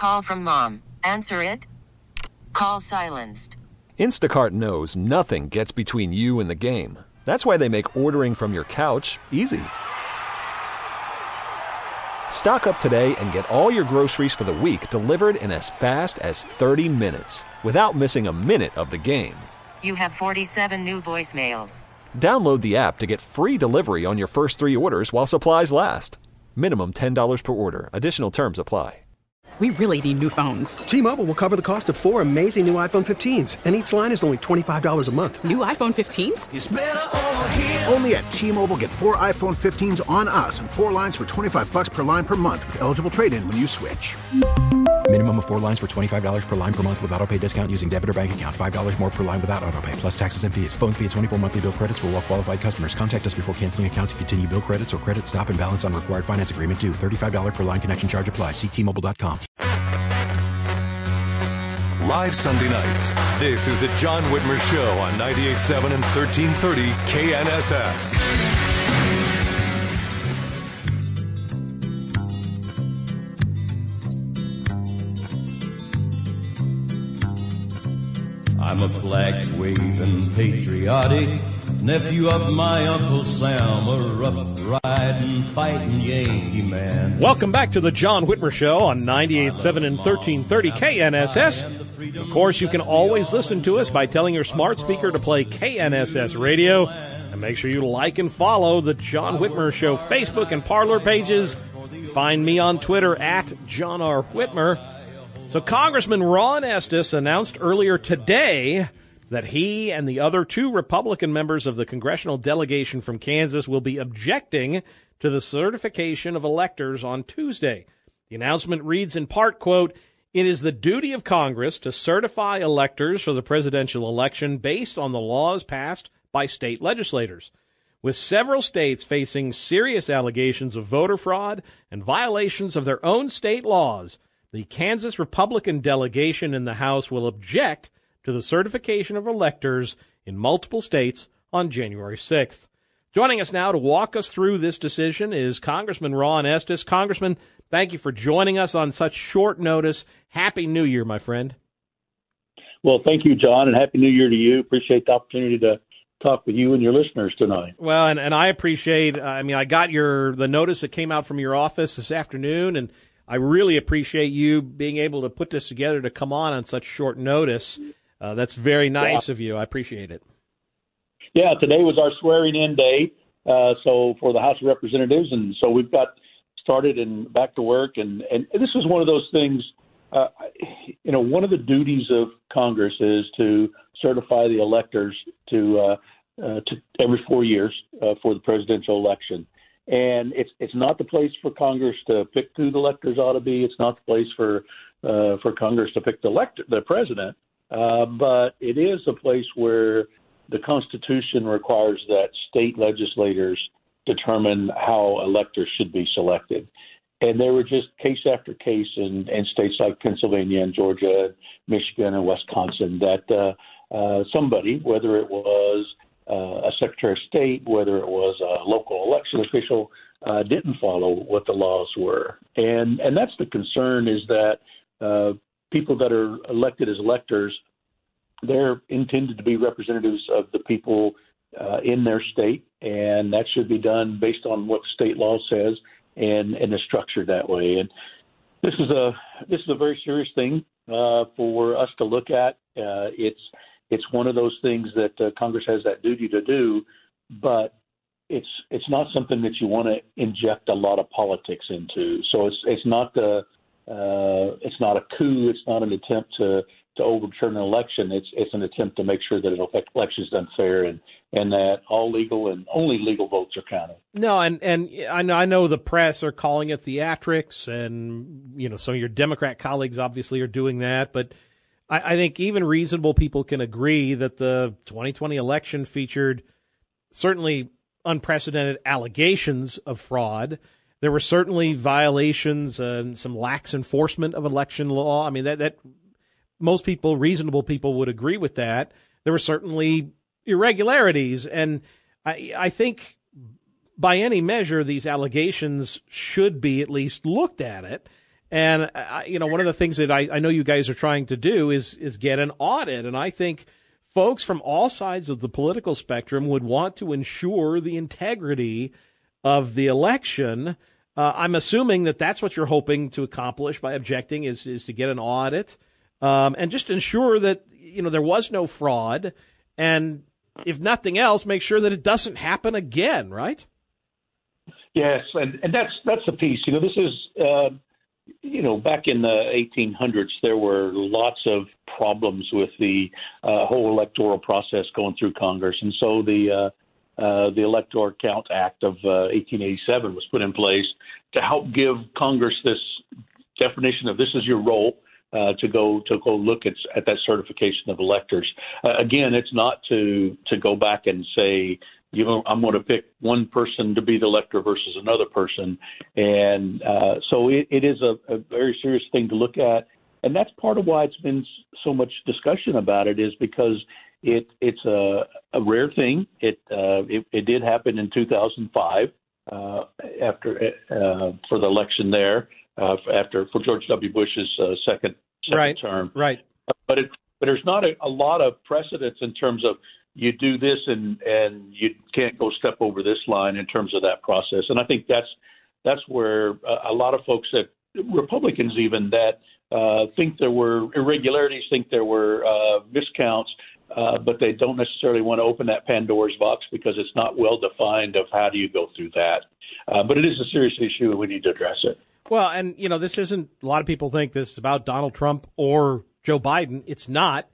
call from mom. Answer it. Call silenced. Instacart knows nothing gets between you and the game. That's why they make ordering from your couch easy. Stock up today and get all your groceries for the week delivered in as fast as 30 minutes without missing a minute of the game. You have 47 new voicemails. Download the app to get free delivery on your first 3 orders while supplies last. Minimum $10 per order. Additional terms apply. We really need new phones. T-Mobile will cover the cost of 4 amazing new iPhone 15s, and each line is only $25 a month. New iPhone 15s? It's better over here. Only at T-Mobile, get 4 iPhone 15s on us and 4 lines for $25 per line per month with eligible trade-in when you switch. Minimum of 4 lines for $25 per line per month with autopay discount using debit or bank account. $5 more per line without autopay, plus taxes and fees. Phone fee at 24 monthly bill credits for well-qualified customers. Contact us before canceling account to continue bill credits or credit stop and balance on required finance agreement due. $35 per line connection charge applies. See T-Mobile.com. Live Sunday nights, this is the John Whitmer Show on 98.7 and 1330 KNSS. I'm a flag-waving, patriotic nephew of my Uncle Sam, a rough-riding, fighting Yankee man. Welcome back to the John Whitmer Show on 98.7 and 1330 KNSS. Of course, you can always listen to us by telling your smart speaker to play KNSS Radio. And make sure you like and follow the John Whitmer Show Facebook and Parler pages. Find me on Twitter at John R. Whitmer. So Congressman Ron Estes announced earlier today that he and the other 2 Republican members of the congressional delegation from Kansas will be objecting to the certification of electors on Tuesday. The announcement reads in part, quote, "It is the duty of Congress to certify electors for the presidential election based on the laws passed by state legislators. With several states facing serious allegations of voter fraud and violations of their own state laws, the Kansas Republican delegation in the House will object to the certification of electors in multiple states on January 6th. Joining us now to walk us through this decision is Congressman Ron Estes. Congressman, thank you for joining us on such short notice. Happy New Year, my friend. Well, thank you, John, and Happy New Year to you. Appreciate the opportunity to talk with you and your listeners tonight. Well, and I appreciate, I got the notice that came out from your office this afternoon, and I really appreciate you being able to put this together to come on such short notice. That's very nice of you. I appreciate it. Yeah, today was our swearing-in day, so for the House of Representatives, and so we've got started and back to work, and this is one of those things, one of the duties of Congress is to certify the electors to every 4 years for the presidential election. And it's not the place for Congress to pick who the electors ought to be. It's not the place for Congress to pick the president. But it is a place where the Constitution requires that state legislators determine how electors should be selected. And there were just case after case in states like Pennsylvania and Georgia, and Michigan and Wisconsin that somebody, whether it was a Secretary of State, whether it was a local election official, didn't follow what the laws were. And that's the concern, is that people that are elected as electors, they're intended to be representatives of the people in their state, and that should be done based on what state law says and is structured that way. And this is a very serious thing for us to look at. It's one of those things that Congress has that duty to do, but it's not something that you want to inject a lot of politics into. So it's not a coup. It's not an attempt to overturn an election. It's an attempt to make sure that an election is done fair and that all legal and only legal votes are counted. No, and I know the press are calling it theatrics, and some of your Democrat colleagues obviously are doing that, but I think even reasonable people can agree that the 2020 election featured certainly unprecedented allegations of fraud. There were certainly violations and some lax enforcement of election law. I mean, that most people, reasonable people, would agree with that. There were certainly irregularities, and I think by any measure these allegations should be at least looked at it. And, one of the things that I know you guys are trying to do is get an audit. And I think folks from all sides of the political spectrum would want to ensure the integrity of the election. I'm assuming that that's what you're hoping to accomplish by objecting is to get an audit and just ensure that, there was no fraud. And if nothing else, make sure that it doesn't happen again, right? Yes, and that's the piece. This is, back in the 1800s, there were lots of problems with the whole electoral process going through Congress. And so the Electoral Count Act of 1887 was put in place to help give Congress this definition of this is your role to go look at that certification of electors. Again, it's not to go back and say, I'm going to pick one person to be the elector versus another person. And so it is a very serious thing to look at. And that's part of why it's been so much discussion about it, is because it's a rare thing. It did happen in 2005 after for the election there for George W. Bush's second term. Right. But there's not a lot of precedence in terms of you do this and you can't go step over this line in terms of that process. And I think that's where a lot of folks, that Republicans even, that think there were irregularities, think there were miscounts, but they don't necessarily want to open that Pandora's box because it's not well defined of how do you go through that. But it is a serious issue and we need to address it. Well, and, this isn't, a lot of people think this is about Donald Trump or Joe Biden. It's not.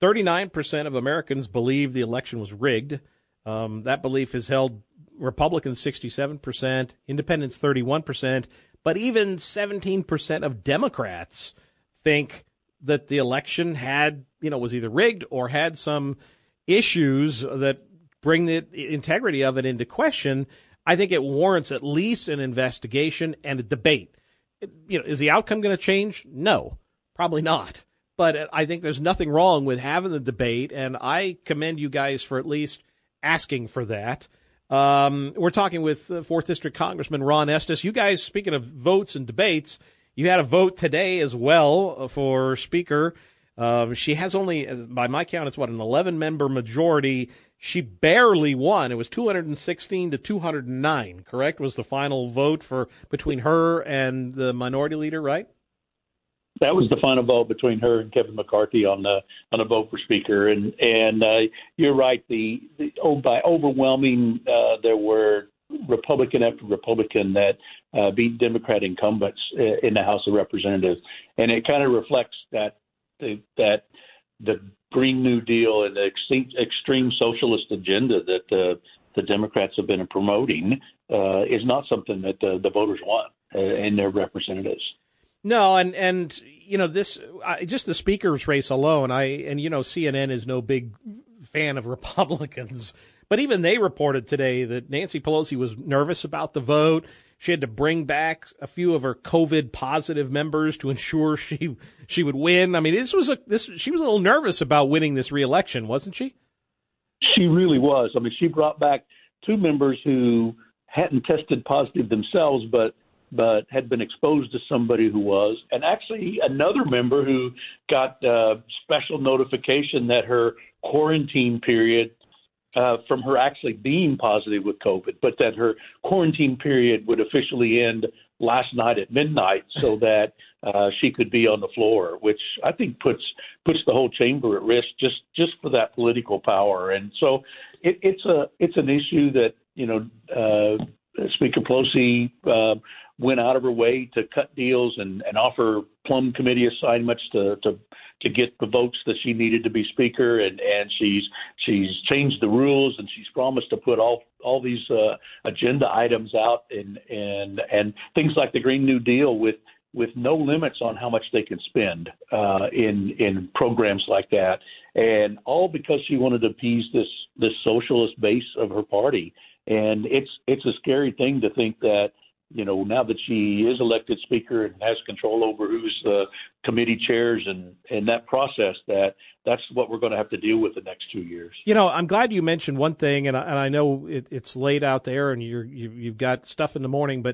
39% of Americans believe the election was rigged. That belief has held Republicans 67%, independents 31%, but even 17% of Democrats think that the election was either rigged or had some issues that bring the integrity of it into question. I think it warrants at least an investigation and a debate. Is the outcome going to change? No, probably not. But I think there's nothing wrong with having the debate, and I commend you guys for at least asking for that. We're talking with 4th District Congressman Ron Estes. You guys, speaking of votes and debates, you had a vote today as well for Speaker. She has only, by my count, it's an 11-member majority. She barely won. It was 216 to 209, correct? Was the final vote between her and the minority leader, right? That was the final vote between her and Kevin McCarthy on a vote for Speaker, and you're right. By overwhelming, there were Republican after Republican that beat Democrat incumbents in the House of Representatives, and it kind of reflects that the Green New Deal and the extreme socialist agenda that the Democrats have been promoting is not something that the voters want in their representatives. No, and this just the speaker's race alone. CNN is no big fan of Republicans, but even they reported today that Nancy Pelosi was nervous about the vote. She had to bring back a few of her COVID positive members to ensure she would win. I mean, she was a little nervous about winning this reelection, wasn't she? She really was. I mean, she brought back 2 members who hadn't tested positive themselves, but had been exposed to somebody who was, and actually another member who got special notification that her quarantine period from her actually being positive with COVID, but that her quarantine period would officially end last night at midnight so that she could be on the floor, which I think puts the whole chamber at risk just for that political power. And so it's an issue that, Speaker Pelosi went out of her way to cut deals and offer plum committee assignments to get the votes that she needed to be speaker, and she's changed the rules, and she's promised to put all these agenda items out and things like the Green New Deal with no limits on how much they can spend in programs like that, and all because she wanted to appease this socialist base of her party. And it's a scary thing to think that, now that she is elected speaker and has control over who's the committee chairs and that process, that's what we're going to have to deal with the next 2 years. I'm glad you mentioned one thing, and I know it's late out there and you've got stuff in the morning, but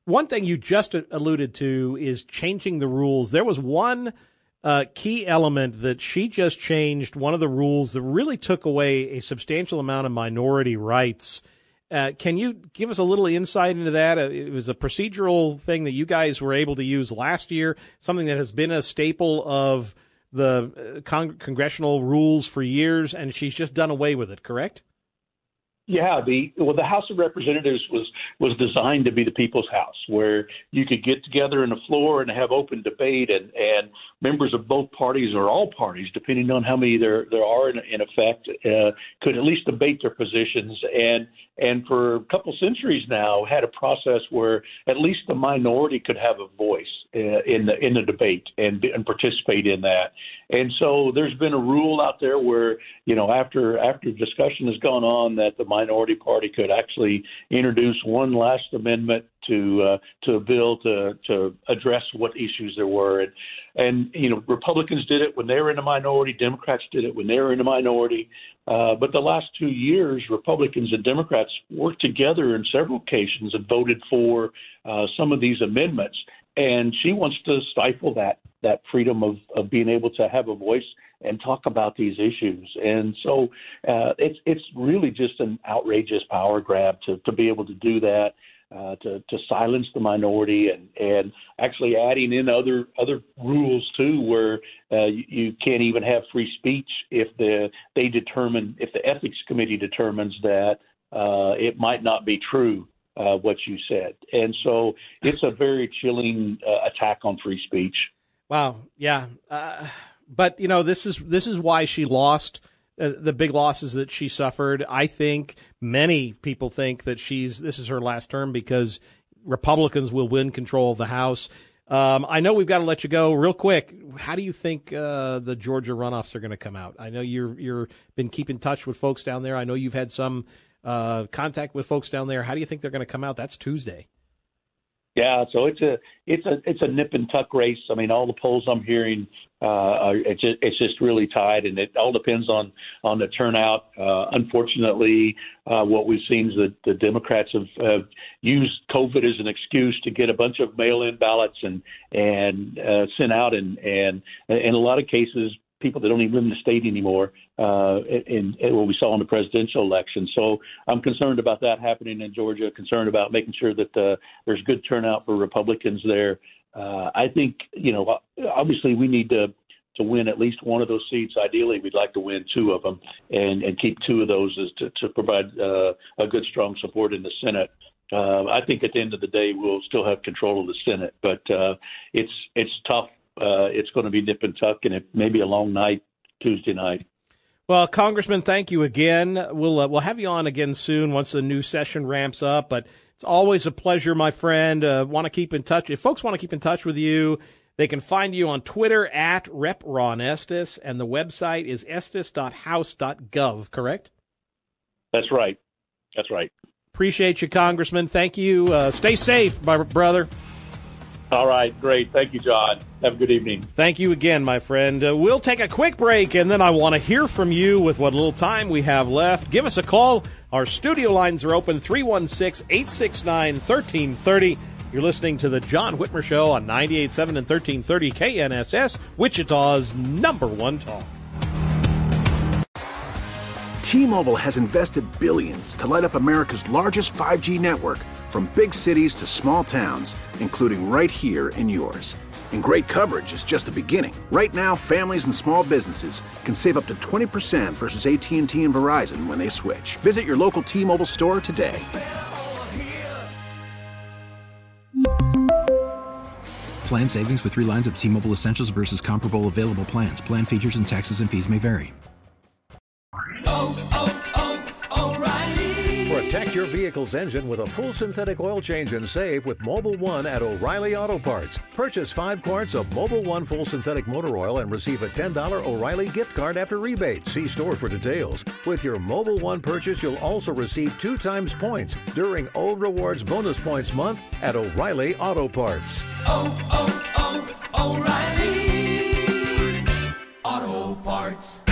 one thing you just alluded to is changing the rules. There was one key element that she just changed, one of the rules that really took away a substantial amount of minority rights. Can you give us a little insight into that? It was a procedural thing that you guys were able to use last year, something that has been a staple of the congressional rules for years, and she's just done away with it, correct? Yeah, the House of Representatives was designed to be the people's house, where you could get together on the floor and have open debate, and members of both parties or all parties, depending on how many there are in effect, could at least debate their positions. And for a couple centuries now, had a process where at least the minority could have a voice in the debate and participate in that. And so there's been a rule out there where, after discussion has gone on, that the minority party could actually introduce one last amendment to a bill to address what issues there were. And Republicans did it when they were in a minority. Democrats did it when they were in a minority. But the last 2 years, Republicans and Democrats worked together in several occasions and voted for some of these amendments. And she wants to stifle that freedom of being able to have a voice and talk about these issues. And so it's really just an outrageous power grab to be able to do that. To silence the minority and actually adding in other rules too, where you can't even have free speech if the ethics committee determines that it might not be true what you said. And so it's a very chilling attack on free speech. Wow. Yeah. But this is why she lost. The big losses that she suffered. I think many people think that this is her last term because Republicans will win control of the House. I know we've got to let you go real quick. How do you think the Georgia runoffs are going to come out? I know you've been keeping in touch with folks down there. I know you've had some contact with folks down there. How do you think they're going to come out? That's Tuesday. Yeah, so it's a nip and tuck race. I mean, all the polls I'm hearing, it's just really tight, and it all depends on the turnout. Unfortunately, what we've seen is that the Democrats have used COVID as an excuse to get a bunch of mail-in ballots and sent out, and in a lot of cases, people that don't even live in the state anymore, and what we saw in the presidential election. So I'm concerned about that happening in Georgia, concerned about making sure that there's good turnout for Republicans there. I think, obviously we need to win at least one of those seats. Ideally, we'd like to win two of them and keep two of those to provide a good, strong support in the Senate. I think at the end of the day, we'll still have control of the Senate, but it's tough. It's going to be nip and tuck, and it may be a long night Tuesday night. Well, Congressman, thank you again. We'll have you on again soon once the new session ramps up. But it's always a pleasure, my friend. Want to keep in touch? If folks want to keep in touch with you, they can find you on Twitter at Rep. Ron Estes, and the website is estes.house.gov. Correct? That's right. That's right. Appreciate you, Congressman. Thank you. Stay safe, my brother. All right, great. Thank you, John. Have a good evening. Thank you again, my friend. We'll take a quick break, and then I want to hear from you with what little time we have left. Give us a call. Our studio lines are open, 316-869-1330. You're listening to The John Whitmer Show on 98.7 and 1330 KNSS, Wichita's #1 talk. T-Mobile has invested billions to light up America's largest 5G network, from big cities to small towns, including right here in yours. And great coverage is just the beginning. Right now, families and small businesses can save up to 20% versus AT&T and Verizon when they switch. Visit your local T-Mobile store today. Plan savings with 3 lines of T-Mobile Essentials versus comparable available plans. Plan features and taxes and fees may vary. Protect your vehicle's engine with a full synthetic oil change and save with Mobil 1 at O'Reilly Auto Parts. Purchase 5 quarts of Mobil 1 full synthetic motor oil and receive a $10 O'Reilly gift card after rebate. See store for details. With your Mobil 1 purchase, you'll also receive 2 times points during O Rewards Bonus Points Month at O'Reilly Auto Parts. O'Reilly Auto Parts.